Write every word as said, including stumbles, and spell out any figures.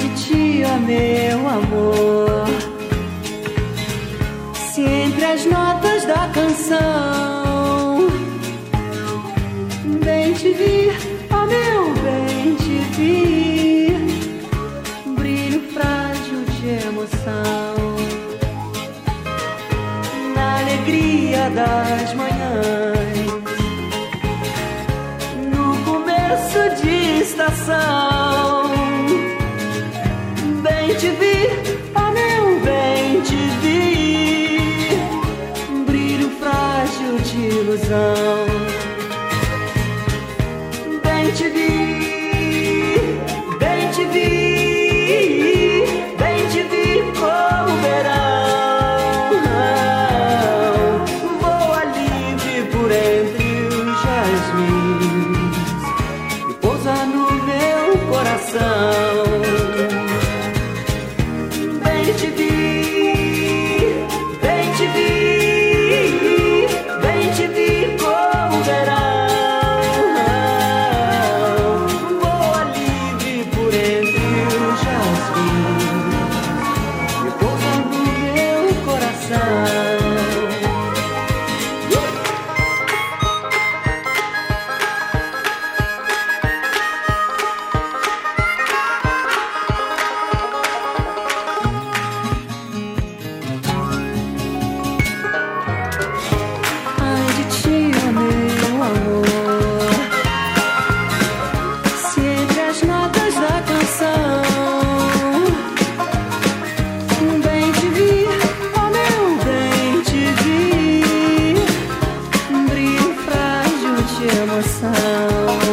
ti, ó meu amor, se entre as notas da canção bem te vi, ó meu bem te vi, brilho frágil de emoção na alegria das manhãs, no começo de estação. Bem te vi, ó meu bem te vi, brilho frágil de ilusão. Bem te vi, bem te vi, bem te vi como o verão voa livre por entre os jasmins e pousa no meu coração. Bem te vi, bem te vi, bem te vi como o verão voa livre por entre os jasmins e pousa no meu coração. Emoção